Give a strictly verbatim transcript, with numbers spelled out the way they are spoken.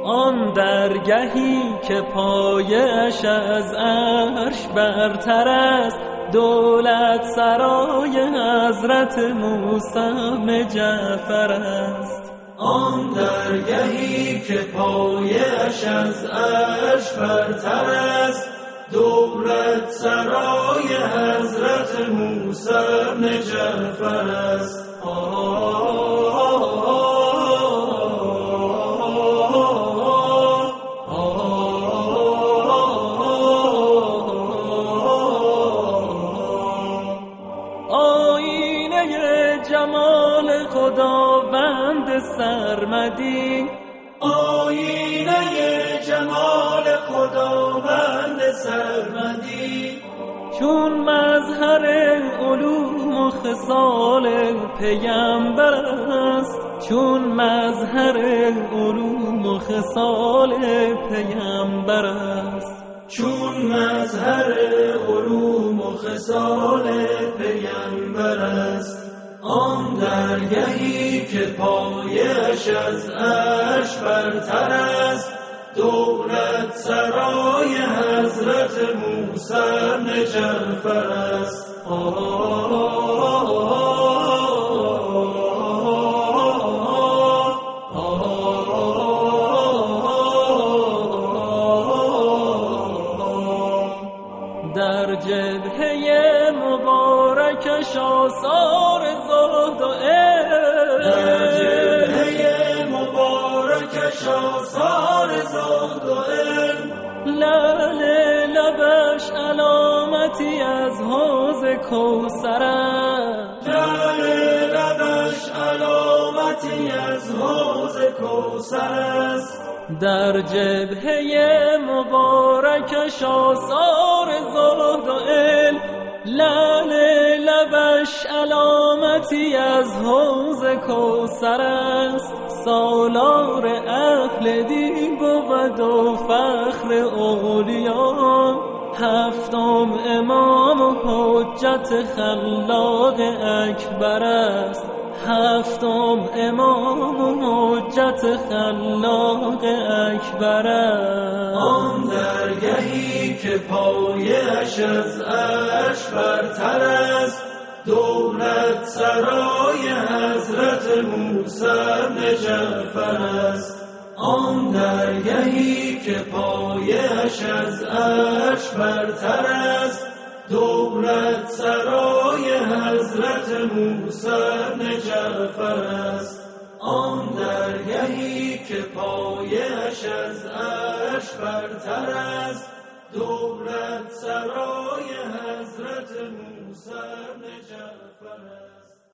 آن درگهی که پایش از عرش برتر است، دولت سرای حضرت موسی جعفر است. آن درگهی که پایش از عرش برتر است، دولت سرای حضرت موسی جعفر است. جمال خداوند سرمدی، آینه جمال خداوند سرمدی، چون مظهر علوم و خصال پیامبر است، چون مظهر علوم و خصال پیامبر است، چون مظهر علوم و خصال پیامبر است. آن درگهی که پایش از عرش برتر است، دولت سرای حضرت موسی جعفر است. در جبهه مبارکش آثار زهد و علم، در جبهه مبارکش آثار زهد و علم، لعل لبش علامتی از حوض کوثر است، لعل لبش علامتی از حوض کوثر است. در جبهه مبارکش آثار زهد و علم، لعل لبش علامتی از حوض کوثر است. سالار اهل دین بود و فخر اولیان، هفتم امام و حجت خلاق اکبر است، هفتم امام و حجت خلاق اکبر است. آن درگهی که پایش از عرش برتر است، دولت سرای حضرت موسی جعفر است. آن درگهی که پایش از عرش برتر است، دولت سرای حضرت موسی جعفر است. آن درگهی که پایش از عرش برتر است، دولت سرای حضرت موسی جعفر است.